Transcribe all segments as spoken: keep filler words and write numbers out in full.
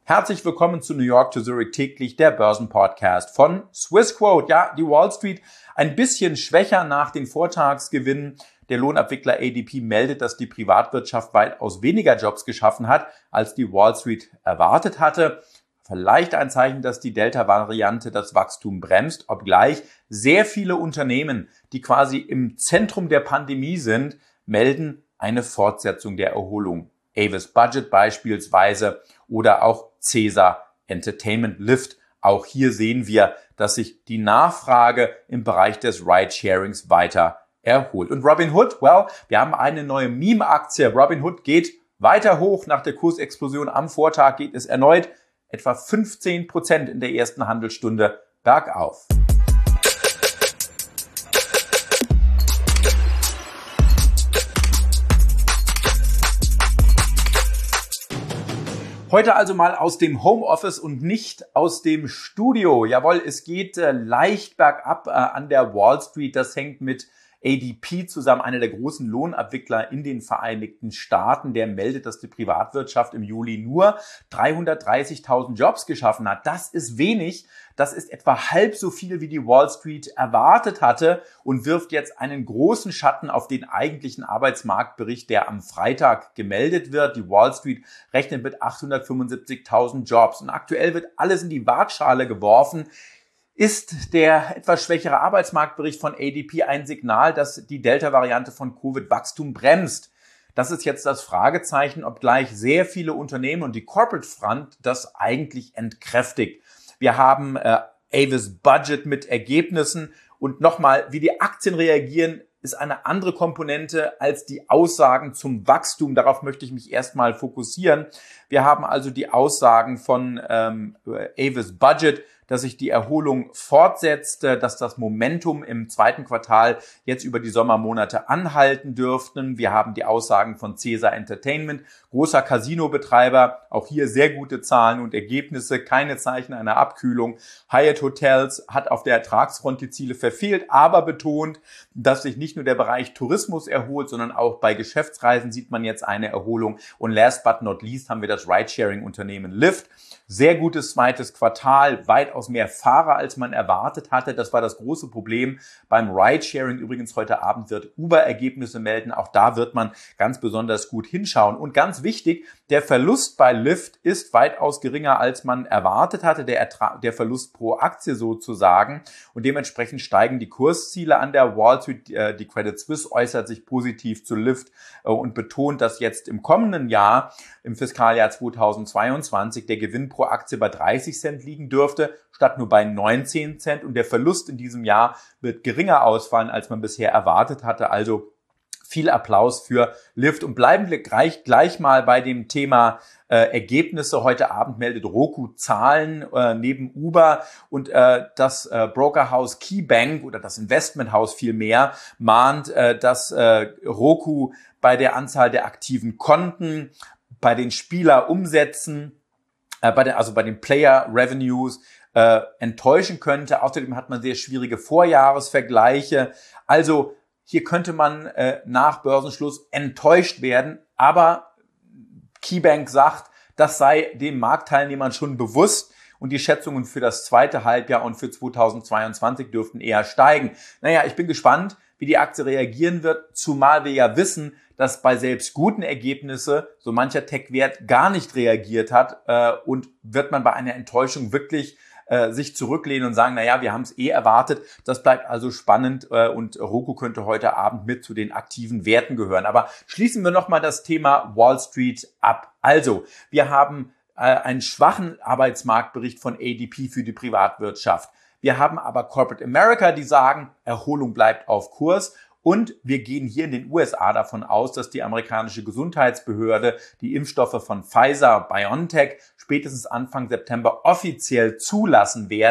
Herzlich willkommen zu New York to Zurich täglich, der Börsenpodcast von Swissquote. Ja, die Wall Street ein bisschen schwächer nach den Vortagsgewinnen. Der Lohnabwickler A D P meldet, dass die Privatwirtschaft weitaus weniger Jobs geschaffen hat, als die Wall Street erwartet hatte. Vielleicht ein Zeichen, dass die Delta-Variante das Wachstum bremst, obgleich sehr viele Unternehmen, die quasi im Zentrum der Pandemie sind, melden eine Fortsetzung der Erholung. Avis Budget beispielsweise oder auch Caesar Entertainment Lift. Auch hier sehen wir, dass sich die Nachfrage im Bereich des Ride-Sharings weiter erholt. Und Robinhood, well, wir haben eine neue Meme-Aktie. Robinhood geht weiter hoch. Nach der Kursexplosion am Vortag geht es erneut etwa fünfzehn Prozent in der ersten Handelsstunde bergauf. Heute also mal aus dem Homeoffice und nicht aus dem Studio. Jawohl, es geht äh, leicht bergab äh, an der Wall Street. Das hängt mit A D P zusammen, einer der großen Lohnabwickler in den Vereinigten Staaten. Der meldet, dass die Privatwirtschaft im Juli nur dreihundertdreißigtausend Jobs geschaffen hat. Das ist wenig. Das ist etwa halb so viel, wie die Wall Street erwartet hatte und wirft jetzt einen großen Schatten auf den eigentlichen Arbeitsmarktbericht, der am Freitag gemeldet wird. Die Wall Street rechnet mit achthundertfünfundsiebzigtausend Jobs und aktuell wird alles in die Waagschale geworfen. Ist der etwas schwächere Arbeitsmarktbericht von A D P ein Signal, dass die Delta-Variante von Covid Wachstum bremst? Das ist jetzt das Fragezeichen, obgleich sehr viele Unternehmen und die Corporate Front das eigentlich entkräftigt. Wir haben äh, Avis Budget mit Ergebnissen und nochmal, wie die Aktien reagieren, ist eine andere Komponente als die Aussagen zum Wachstum. Darauf möchte ich mich erstmal fokussieren. Wir haben also die Aussagen von ähm, Avis Budget, dass sich die Erholung fortsetzt, dass das Momentum im zweiten Quartal jetzt über die Sommermonate anhalten dürften. Wir haben die Aussagen von Caesar Entertainment, großer Casino-Betreiber, auch hier sehr gute Zahlen und Ergebnisse, keine Zeichen einer Abkühlung. Hyatt Hotels hat auf der Ertragsfront die Ziele verfehlt, aber betont, dass sich nicht nur der Bereich Tourismus erholt, sondern auch bei Geschäftsreisen sieht man jetzt eine Erholung. Und last but not least haben wir das Ride-Sharing-Unternehmen Lyft. Sehr gutes zweites Quartal, weitaus mehr Fahrer, als man erwartet hatte. Das war das große Problem beim Ride-Sharing. Übrigens heute Abend wird Uber Ergebnisse melden. Auch da wird man ganz besonders gut hinschauen. Und ganz wichtig, der Verlust bei Lyft ist weitaus geringer, als man erwartet hatte. Der Ertrag, der Verlust pro Aktie sozusagen. Und dementsprechend steigen die Kursziele an der Wall Street. Die Credit Suisse äußert sich positiv zu Lyft und betont, dass jetzt im kommenden Jahr, im Fiskaljahr zweitausendzweiundzwanzig, der Gewinn pro Aktie bei dreißig Cent liegen dürfte, statt nur bei neunzehn Cent. Und der Verlust in diesem Jahr wird geringer ausfallen, als man bisher erwartet hatte. Also viel Applaus für Lyft. Und bleiben wir gleich, gleich mal bei dem Thema äh, Ergebnisse. Heute Abend meldet Roku Zahlen äh, neben Uber und äh, das äh, Brokerhaus KeyBank oder das Investmenthaus vielmehr mahnt, äh, dass äh, Roku bei der Anzahl der aktiven Konten, bei den Spielerumsätzen, äh, bei den, also bei den Player Revenues äh, enttäuschen könnte. Außerdem hat man sehr schwierige Vorjahresvergleiche. Also hier könnte man äh, nach Börsenschluss enttäuscht werden, aber KeyBank sagt, das sei den Marktteilnehmern schon bewusst und die Schätzungen für das zweite Halbjahr und für zweitausendzweiundzwanzig dürften eher steigen. Naja, ich bin gespannt, wie die Aktie reagieren wird, zumal wir ja wissen, dass bei selbst guten Ergebnissen so mancher Tech-Wert gar nicht reagiert hat äh, und wird man bei einer Enttäuschung wirklich äh, sich zurücklehnen und sagen, naja, wir haben es eh erwartet. Das bleibt also spannend äh, und Roku könnte heute Abend mit zu den aktiven Werten gehören. Aber schließen wir nochmal das Thema Wall Street ab. Also, wir haben äh, einen schwachen Arbeitsmarktbericht von A D P für die Privatwirtschaft. Wir haben aber Corporate America, die sagen, Erholung bleibt auf Kurs. Und wir gehen hier in den U S A davon aus, dass die amerikanische Gesundheitsbehörde die Impfstoffe von Pfizer, BioNTech spätestens Anfang September offiziell zulassen werden.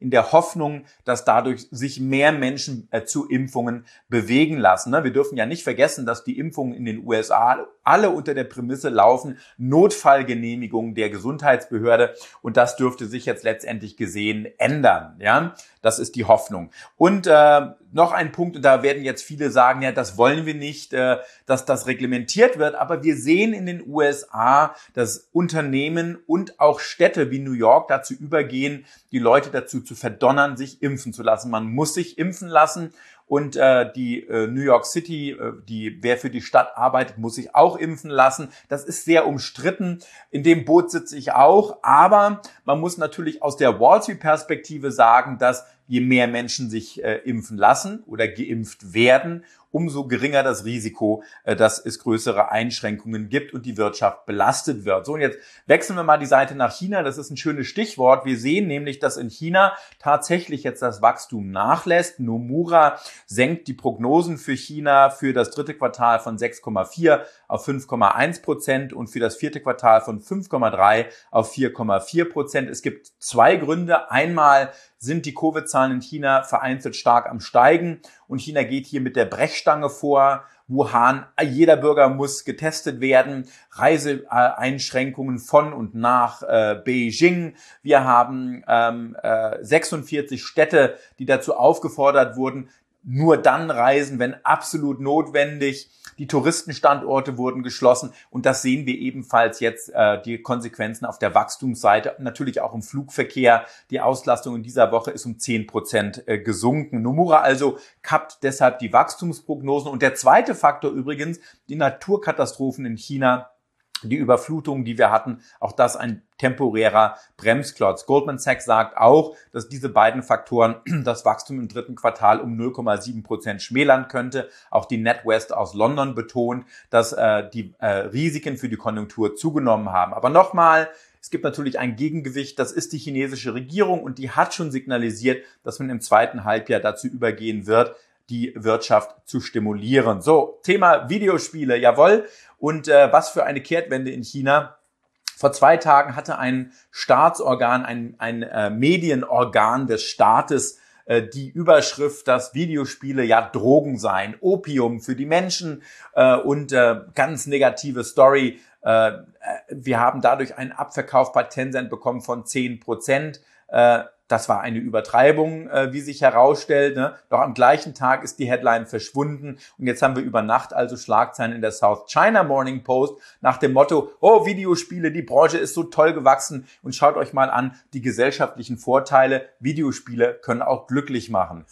in der Hoffnung, dass dadurch sich mehr Menschen äh, zu Impfungen bewegen lassen. Ne? Wir dürfen ja nicht vergessen, dass die Impfungen in den U S A alle unter der Prämisse laufen, Notfallgenehmigung der Gesundheitsbehörde, und das dürfte sich jetzt letztendlich gesehen ändern. Ja, das ist die Hoffnung. Und äh, noch ein Punkt, und da werden jetzt viele sagen, ja, das wollen wir nicht, äh, dass das reglementiert wird, aber wir sehen in den U S A, dass Unternehmen und auch Städte wie New York dazu übergehen, die Leute dazu zu verdonnern, sich impfen zu lassen. Man muss sich impfen lassen. Und äh, die äh, New York City, äh, die wer für die Stadt arbeitet, muss sich auch impfen lassen. Das ist sehr umstritten. In dem Boot sitze ich auch. Aber man muss natürlich aus der Wall Street-Perspektive sagen, dass je mehr Menschen sich äh, impfen lassen oder geimpft werden, umso geringer das Risiko, äh, dass es größere Einschränkungen gibt und die Wirtschaft belastet wird. So, und jetzt wechseln wir mal die Seite nach China. Das ist ein schönes Stichwort. Wir sehen nämlich, dass in China tatsächlich jetzt das Wachstum nachlässt. Nomura senkt die Prognosen für China für das dritte Quartal von sechs Komma vier auf fünf Komma eins Prozent und für das vierte Quartal von fünf Komma drei auf vier Komma vier Prozent. Es gibt zwei Gründe. Einmal sind die Covid-Zahlen in China vereinzelt stark am Steigen und China geht hier mit der Brechstange vor. Wuhan, jeder Bürger muss getestet werden, Reiseeinschränkungen von und nach äh, Beijing. Wir haben ähm, äh, sechsundvierzig Städte, die dazu aufgefordert wurden, nur dann reisen, wenn absolut notwendig. Die Touristenstandorte wurden geschlossen und das sehen wir ebenfalls jetzt, äh, die Konsequenzen auf der Wachstumsseite, natürlich auch im Flugverkehr. Die Auslastung in dieser Woche ist um zehn Prozent äh, gesunken. Nomura also kappt deshalb die Wachstumsprognosen. Und der zweite Faktor übrigens, die Naturkatastrophen in China, die Überflutung, die wir hatten, auch das ein temporärer Bremsklotz. Goldman Sachs sagt auch, dass diese beiden Faktoren das Wachstum im dritten Quartal um null Komma sieben Prozent schmälern könnte. Auch die NatWest aus London betont, dass äh, die äh, Risiken für die Konjunktur zugenommen haben. Aber nochmal, es gibt natürlich ein Gegengewicht, das ist die chinesische Regierung und die hat schon signalisiert, dass man im zweiten Halbjahr dazu übergehen wird, die Wirtschaft zu stimulieren. So, Thema Videospiele, jawohl. Und äh, was für eine Kehrtwende in China. Vor zwei Tagen hatte ein Staatsorgan, ein, ein äh, Medienorgan des Staates äh, die Überschrift, dass Videospiele ja Drogen seien, Opium für die Menschen äh, und äh, ganz negative Story. Äh, wir haben dadurch einen Abverkauf bei Tencent bekommen von zehn Prozent. Äh, Das war eine Übertreibung, wie sich herausstellt. Doch am gleichen Tag ist die Headline verschwunden. Und jetzt haben wir über Nacht also Schlagzeilen in der South China Morning Post nach dem Motto, oh, Videospiele, die Branche ist so toll gewachsen. Und schaut euch mal an, die gesellschaftlichen Vorteile. Videospiele können auch glücklich machen.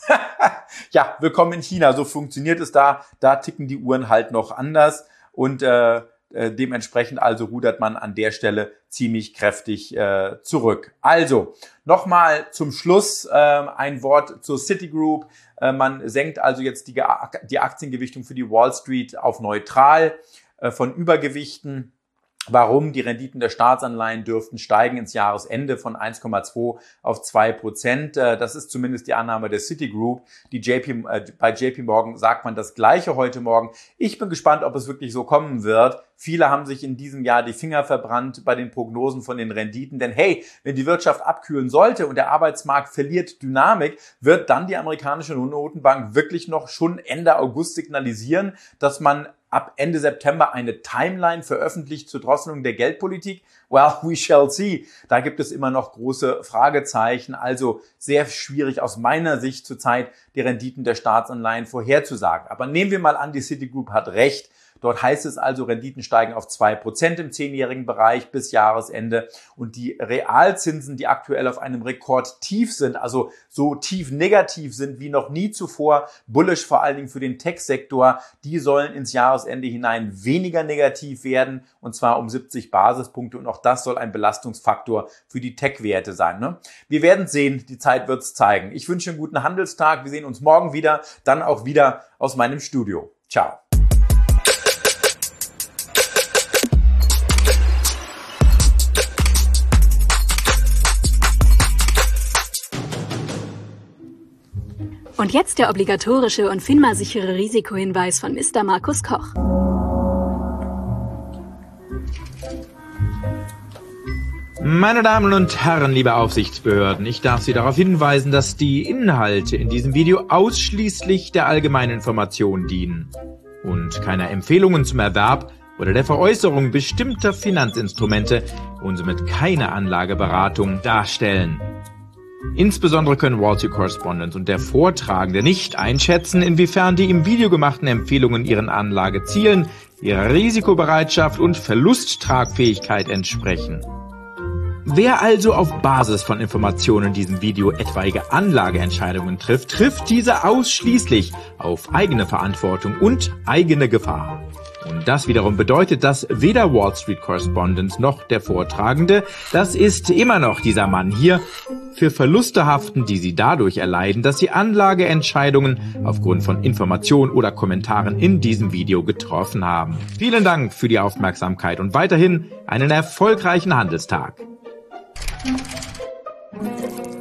Ja, willkommen in China. So funktioniert es da. Da ticken die Uhren halt noch anders. Und äh, dementsprechend also rudert man an der Stelle ziemlich kräftig äh, zurück. Also nochmal zum Schluss äh, ein Wort zur Citigroup. Äh, man senkt also jetzt die, die Aktiengewichtung für die Wall Street auf neutral äh, von Übergewichten. Warum? Die Renditen der Staatsanleihen dürften steigen ins Jahresende von eins Komma zwei auf zwei Prozent. Das ist zumindest die Annahme der Citigroup. Die J P, äh, bei J P Morgan sagt man das Gleiche heute Morgen. Ich bin gespannt, ob es wirklich so kommen wird. Viele haben sich in diesem Jahr die Finger verbrannt bei den Prognosen von den Renditen. Denn hey, wenn die Wirtschaft abkühlen sollte und der Arbeitsmarkt verliert Dynamik, wird dann die amerikanische Notenbank wirklich noch schon Ende August signalisieren, dass man ab Ende September eine Timeline veröffentlicht zur Drosselung der Geldpolitik? Well, we shall see. Da gibt es immer noch große Fragezeichen. Also sehr schwierig aus meiner Sicht zurzeit die Renditen der Staatsanleihen vorherzusagen. Aber nehmen wir mal an, die Citigroup hat recht. Dort heißt es also, Renditen steigen auf zwei Prozent im zehnjährigen Bereich bis Jahresende. Und die Realzinsen, die aktuell auf einem Rekordtief sind, also so tief negativ sind wie noch nie zuvor, bullish vor allen Dingen für den Tech-Sektor, die sollen ins Jahresende hinein weniger negativ werden, und zwar um siebzig Basispunkte. Und auch das soll ein Belastungsfaktor für die Tech-Werte sein. Ne? Wir werden sehen, die Zeit wird es zeigen. Ich wünsche einen guten Handelstag. Wir sehen uns morgen wieder, dann auch wieder aus meinem Studio. Ciao. Und jetzt der obligatorische und FINMA-sichere Risikohinweis von Mister Markus Koch. Meine Damen und Herren, liebe Aufsichtsbehörden, ich darf Sie darauf hinweisen, dass die Inhalte in diesem Video ausschließlich der allgemeinen Information dienen und keiner Empfehlungen zum Erwerb oder der Veräußerung bestimmter Finanzinstrumente und somit keine Anlageberatung darstellen. Insbesondere können Wall Street Correspondent und der Vortragende nicht einschätzen, inwiefern die im Video gemachten Empfehlungen ihren Anlagezielen, ihrer Risikobereitschaft und Verlusttragfähigkeit entsprechen. Wer also auf Basis von Informationen in diesem Video etwaige Anlageentscheidungen trifft, trifft diese ausschließlich auf eigene Verantwortung und eigene Gefahr. Und das wiederum bedeutet, dass weder Wall Street Correspondent noch der Vortragende, das ist immer noch dieser Mann hier, für Verluste haften, die sie dadurch erleiden, dass sie Anlageentscheidungen aufgrund von Informationen oder Kommentaren in diesem Video getroffen haben. Vielen Dank für die Aufmerksamkeit und weiterhin einen erfolgreichen Handelstag. Thank you.